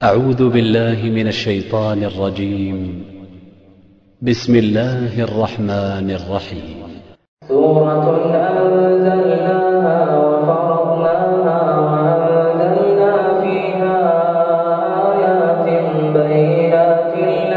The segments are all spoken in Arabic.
أعوذ بالله من الشيطان الرجيم. بسم الله الرحمن الرحيم. سورة أنزلناها وفرضناها وأنزلنا فيها آيات بينات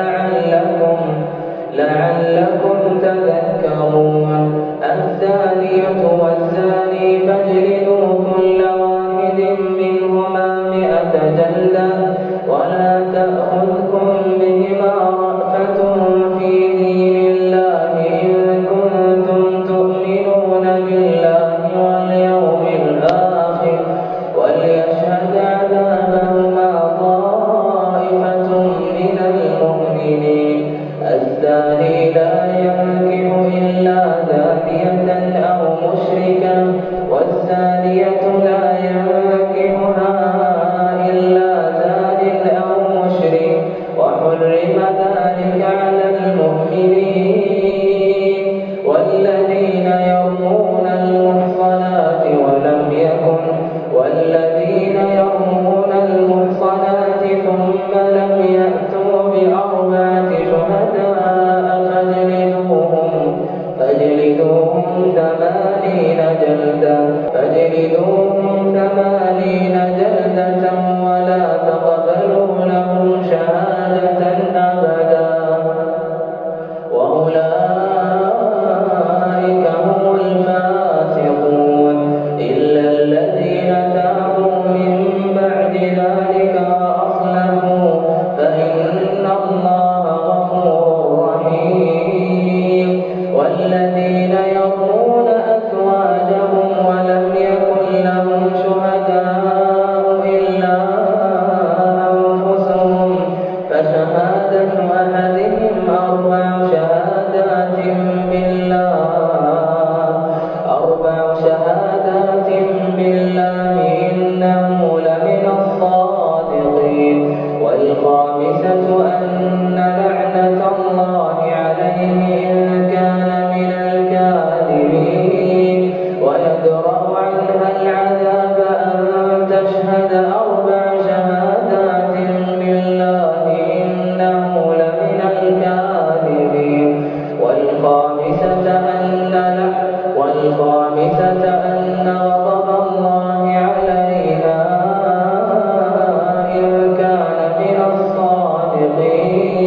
لعلكم تذكرون. الزانية والزاني فاجلدوا كل واحد منهما 100 جلدة ولا تأخذكم بهما رأفة في دين الله إن كنتم تؤمنون بالله واليوم الآخر وليشهد عذابهما طائفة من المؤمنين. الزاني لا ينكح إلا زانية أو مشركا والزانية لا ينكحها إلا زان أو مشرك وحرم ذلك على المؤمنين. والذين يرمون المحصنات ثم لم يأتوا بأربعة شهداء فاجلدوهم 80 جلدة ولا تقبلوا لهم شهادة أبدا وأولئك هم الفاسقون إلا الذين تابوا من بعد ذلك وأصلحوا فإن الله غفور رحيم. والذين يرمون أزواجهم ولم يكن لهم شهداء إلا أنفسهم فشهادة أحدهم 4 شهادات بالله إنه لمن الصادقين. والخامسة أن لعنة الله عليه إن كان من الكاذبين. ويدرأ عنها العذاب أن تشهد 4 شهادات بالله إنه لمن الكاذبين. والخامسة أن غضب الله عليها إن كان من الصادقين.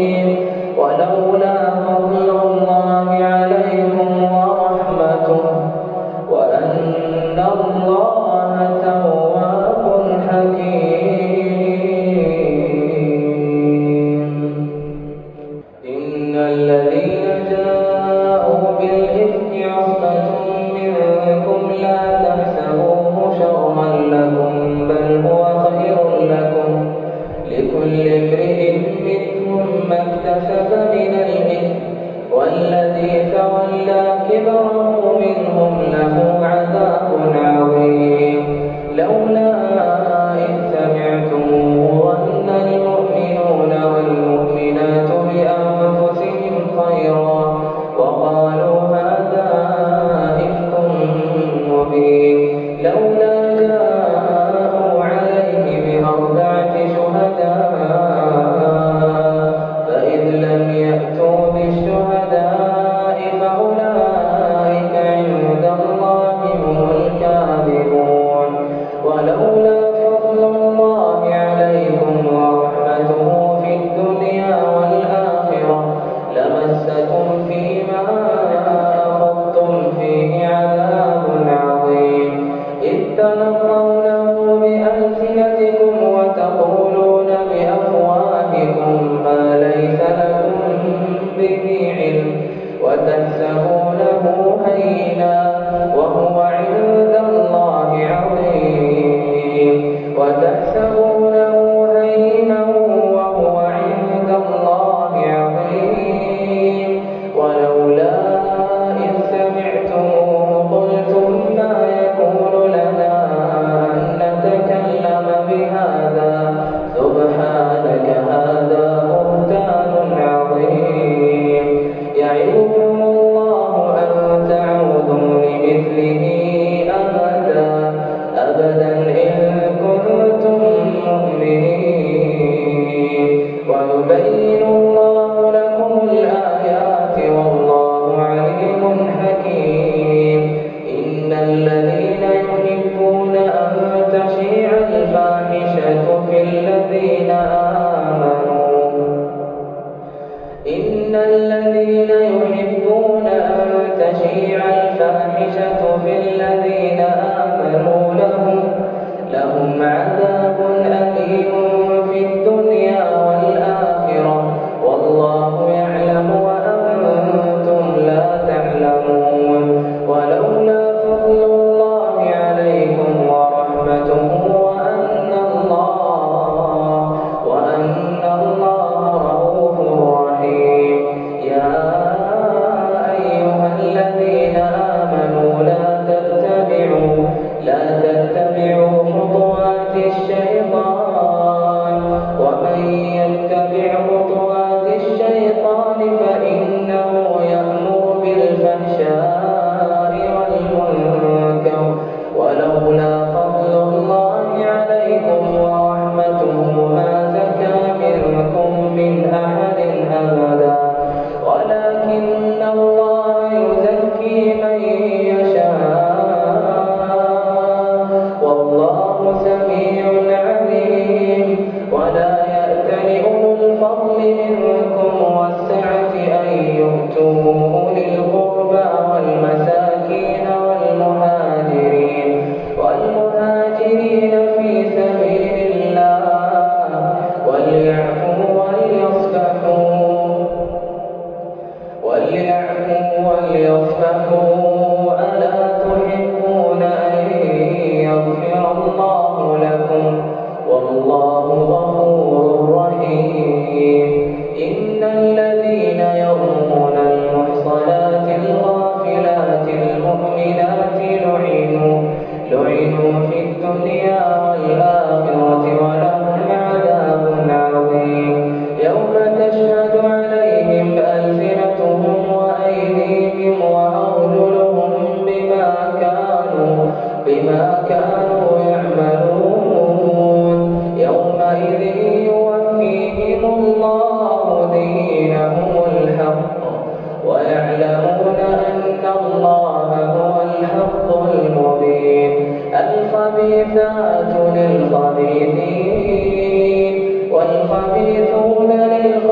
والخبيثون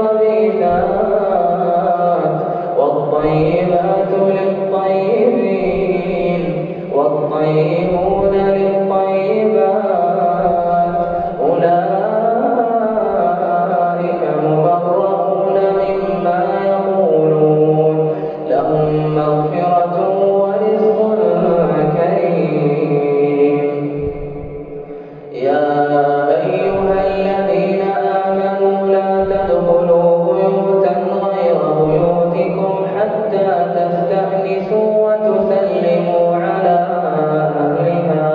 للخبيثات والطيبات للطيبين والطيبون للطيبات أولئك مبرؤون مما يقولون لهم مغفرة ورزق كريم. يا أيها الذين آمنوا لا تدخلوا بيوتا غير بيوتكم حتى تستأنسوا وتسلموا على أهلها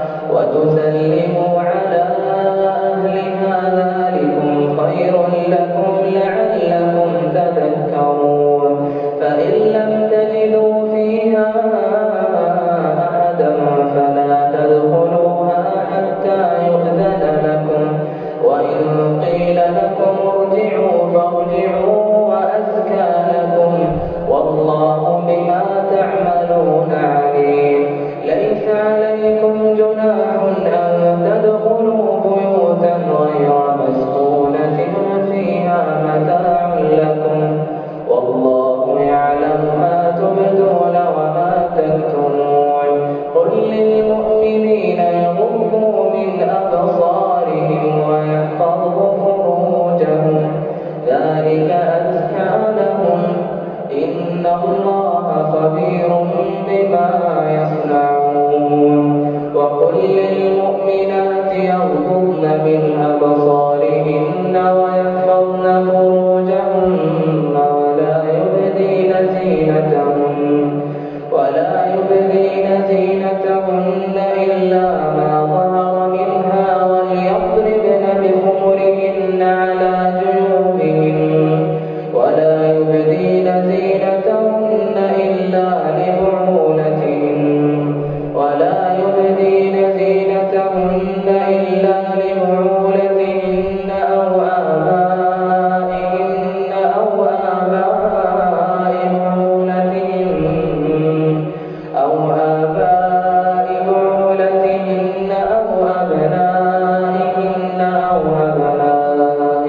ذلكم خير لكم لعلكم تذكرون. فإن لم تجدوا فيها أحدا فلا تدخلوها حتى يؤذن لكم وإن قيل لكم ارجعوا فارجعوا وأزكى لكم والله بما تعملون عليم. ليس عليكم جناح أن تدخلوا بيوتا غير مسكونة فيها متاع لكم والله يعلم ما تبدون وما تكتمون. قل للمؤمنين يغضوا من أبصارهم ويحفظوا فروجهم ذلك أزكى لهم إن الله خبير بما يصنعون. وقل للمؤمنات يغضضن من أبصارهن ويحفظن فروجهن ولا يبدين زينتهن إلا ما ظهر منها وليضربن بخمرهن على جيوبهن ولا يبدين زينتهن إلا لبعولتهن أو آبائهن أو آباء بعولتهن أو أبنائهن أو أبناء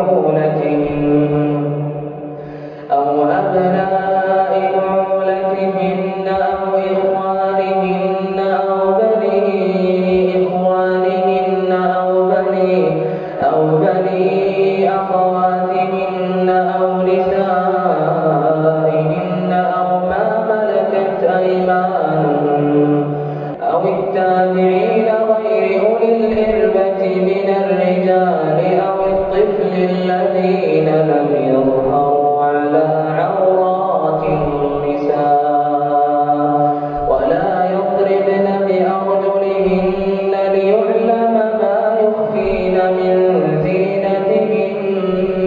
بعولتهن أو إخوانهن أو بني إخوانهن أو بني أخواتهن أو نسائهن أو ما ملكت أيمانهن أو التابعين غير أولي الإربة من الرجال أو الطفل الذين لم يظهروا على عورات النساء ولا يضربن بأرجلهن ليعلم ما يخفين من زينتهن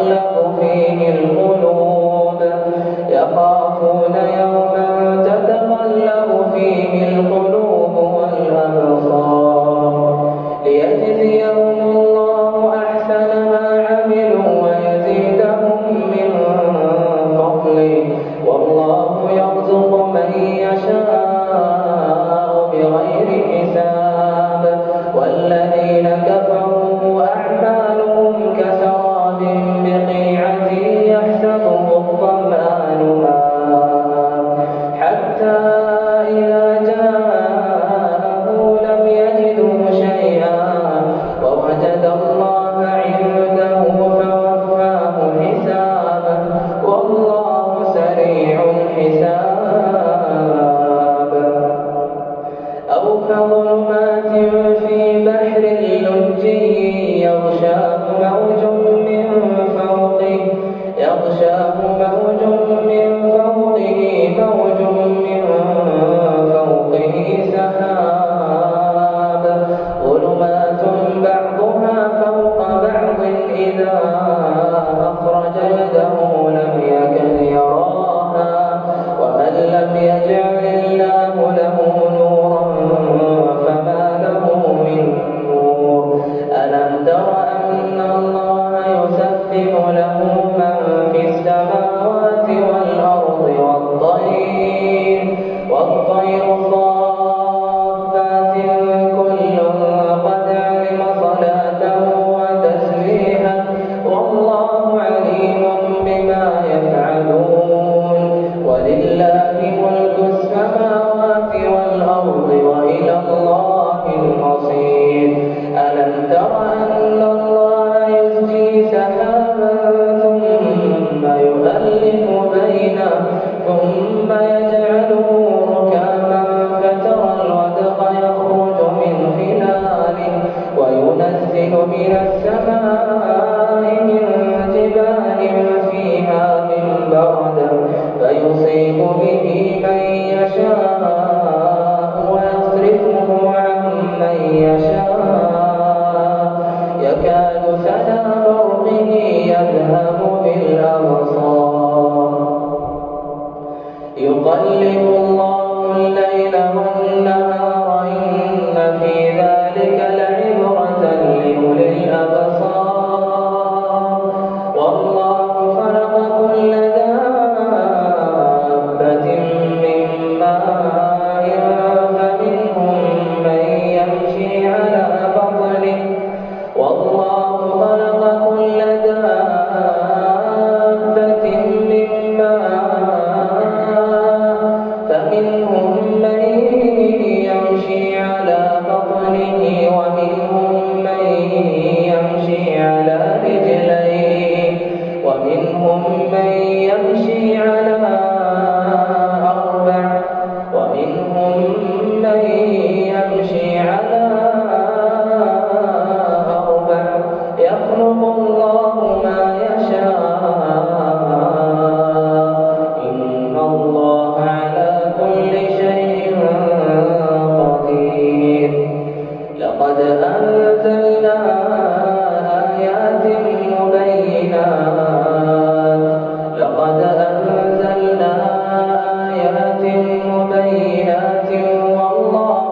تتقلب فيه القلوب يخافون يوما تتقلب فيه القلوب والأبصار ليجزيهم الله أحسن ما عملوا ويزيدهم من فضله والله يرزق من يشاء بغير حساب والذين كفروا أعمالهم كسراب بقيعة يحسبه الظمآن ماء حتى إذا جاءه لم يجده شيئا ووجد الله عنده فوفاه حسابه والله سريع الحساب أو كظلمات في بحر لجي يغشاه موج من فوقه سحاب ظلمات بعضها فوق بعض إذا أخرج يده لم يكد يراها ومن لم يجعل الله له نورا فما له من نور ألم تر أن الله يسبح له من في السماوات والأرض والطير صافات كل قد علم صلاته وتسبيحه والله عليم بما يفعلون ولله ملك السماوات والأرض وإلى الله المصير ألم تر أن الله يزجي سحابا ثم يؤلف بينه ثم يجعله ركاما فترى الودق يخرج من خلاله وينزل من السماء من جبال فيها من برد فيصيب به من يشاء ويصرفه عن من يشاء يكاد سنا برقه يذهب بالأبصار يقلب الله الليل والنهار إن في ذلك لعبرة لأولي الأبصار والله خلق كل دابة من ماء فمنهم من يمشي على بطنه والله خلق كل دابة من ماء فمنهم من يمشي على بطنه ومنهم من يمشي على رجليه ومنهم من يمشي على أربع ومنهم من يمشي على أربع يخلق الله ما يشاء إن الله على كل شيء قدير لقد أنزلنا آيات مبينات والله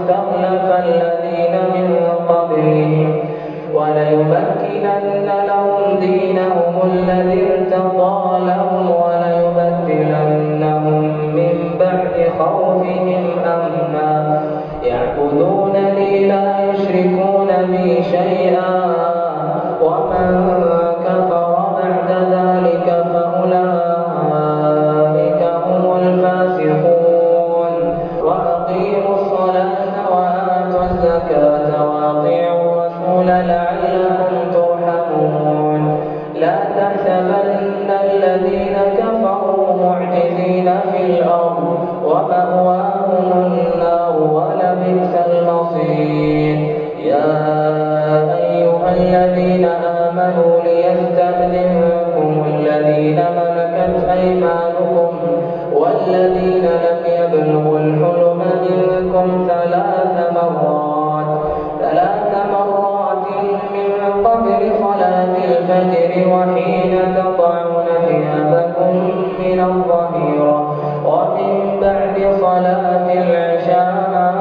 استخلف الذين من قبلهم وليمكنن لهم دينهم الذي ارتضى لهم وليبدلنهم من بعد خوفهم أمنا يعبدونني لا يشركون بي شيئا ومن كفر بعد ذلك فأولئك هم الفاسقون وأقيموا الصلاة وآتوا الزكاة وأطيعوا الرسول لعلكم ترحمون لا تحسبن الذين كفروا معجزين في الأرض ومأواهم النار ولبئس المصير يا أيها الذين آمنوا ليستأذنكم الذين ملكت أيمانكم والذين لم يبلغوا الحلم منكم ثلاث مرات من قبل صلاة الفجر وحين تضعون ثيابكم من الظهيرة ومن بعد صلاة العشاء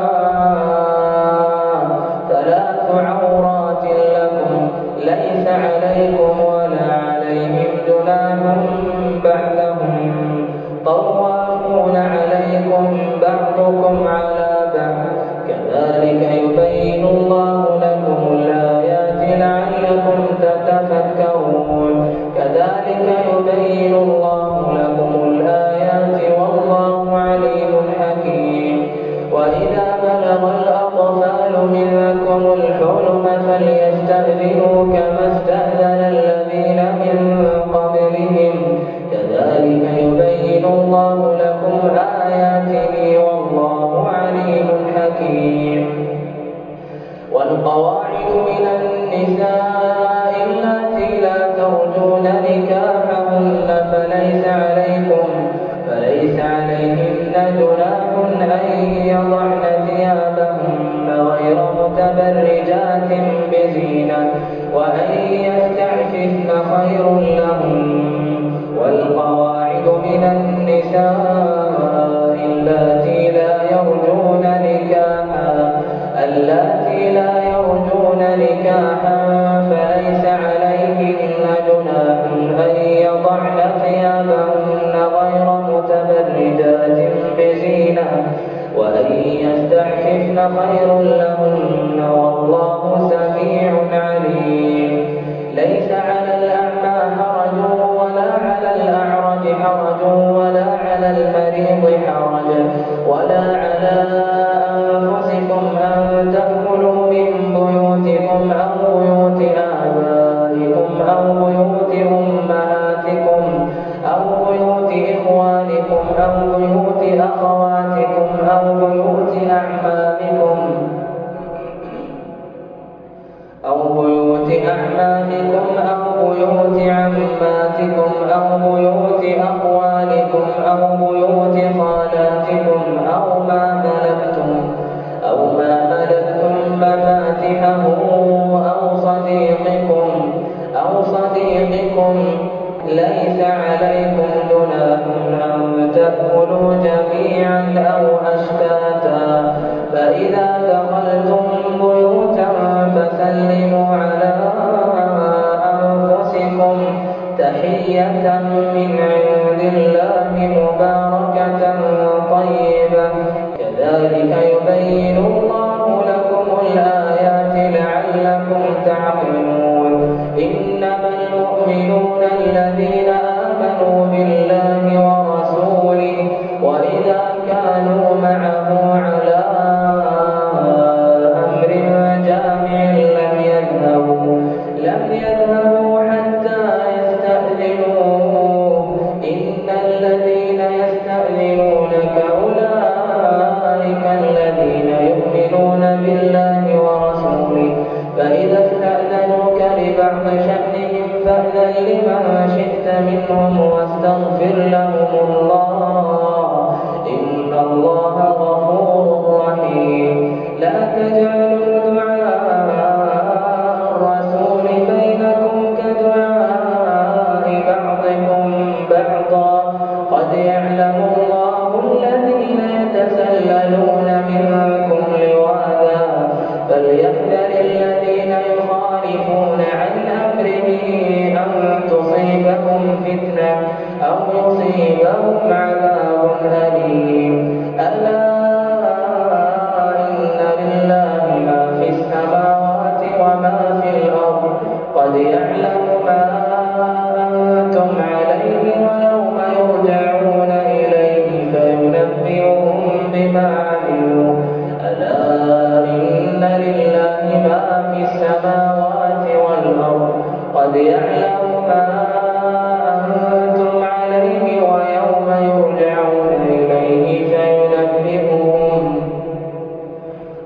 ثلاث عورات لكم ليس عليكم ولا عليهم جناح بعدهم طوافون عليكم بعضكم على بعض كذلك يبين الله لكم الآيات لعلكم تتفكرون كذلك يبين الله لكم الآيات والله عليم حكيم وإذا بلغ الأطفال منكم الحلم فليستأذنوا كما استأذن الذين من قبلهم كذلك يبين الله لكم آياته والله عليم حكيم والقواعد من النساء اللاتي لا ترجون نكاحهن فليس عليهن جناح أن يضعن ثيابهن غير متبرجات بزينة وأن يستعففن خير لهن والقواعد من النساء اللاتي لا يرجون نكاحا فليس عليهن جناح أن يضعن ثيابهن غير متبرجات بزينة وأن يستعففن خير لهن والله سميع عليم ليس على الأعمى حرج ولا على الأعرج حرج ولا على المريض حرج ولا على أنفسكم أن تأكلوا من بيوتكم أو بيوت آبائكم أو بيوت أمهاتكم أو بيوت إخوانكم أو بيوت أخواتكم أو بيوت أعمامكم أو بيوت عماتكم أو بيوت أخوالكم أو بيوت خالاتكم أو ما ملكتم مفاتحه أو صديقكم ليس عليكم جناح أن تأكلوا جميعا أو أشتاتا فإذا دخلتم بيوتا فسلموا على أنفسكم تحية من عند الله مباركة طيبة كذلك يبين الله لكم الآيات لعلكم تعقلون إنما المؤمنون الذين آمنوا بالله ورسوله وإذا كانوا معه على أمر جامع لم يذهبوا حتى يستأذنوه إن الذين يستأذنونك أولئك الذين يؤمنون بالله ورسوله فإذا استأذنوك لبعض شأنهم فأذن لمن شئت منهم واستغفر لهم الله إن الله غفور رحيم لا تجعلوا دعاء الرسول بينكم كدعاء بعضكم بعضا قد يعلم الله الذين يتسللون منكم لواذا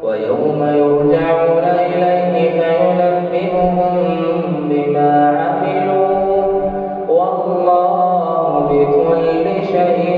ويوم يرجعون إليه فينبئهم بما عملوا والله بكل شيء